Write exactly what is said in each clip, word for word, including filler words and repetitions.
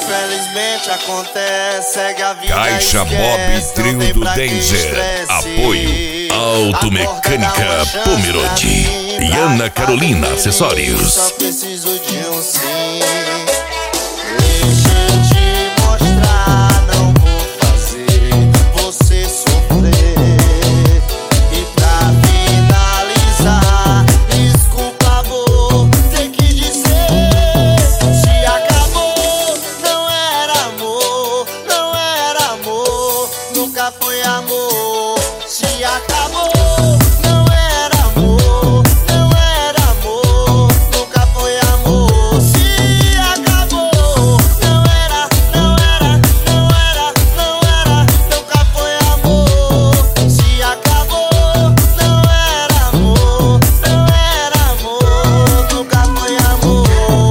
infelizmente acontece, segue a vida. Caixa Bob Trio do Danger. Apoio Automecânica Pomerode e Ana Carolina Acessórios. Só preciso de um sim. Deixa eu te mostrar, não vou fazer você sofrer. E pra finalizar, desculpa, vou ter que dizer: se acabou, não era amor, não era amor, nunca foi amor. Se acabou, não era amor, não era amor, nunca foi amor. Se acabou, não era, não era, não era, não era, nunca foi amor. Se acabou, não era amor, não era amor, nunca foi amor.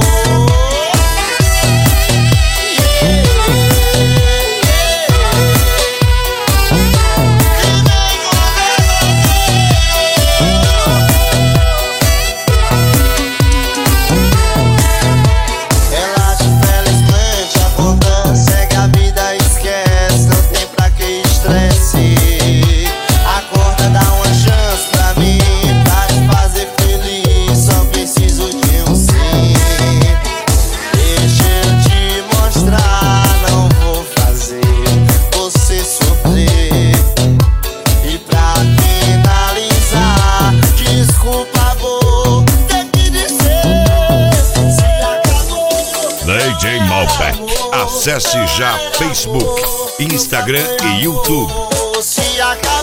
Relaxa, infelizmente acontece, segue a vida, esquece, não tem pra que estresse. Acorda, dá uma chance pra mim, pra te fazer feliz, só preciso de um sim. Deixa eu te mostrar, não vou fazer você sofrer. E pra finalizar, desculpa, vou ter que dizer: se acabou, D J Malbec. Acesse já Facebook, Instagram e YouTube. se acabou.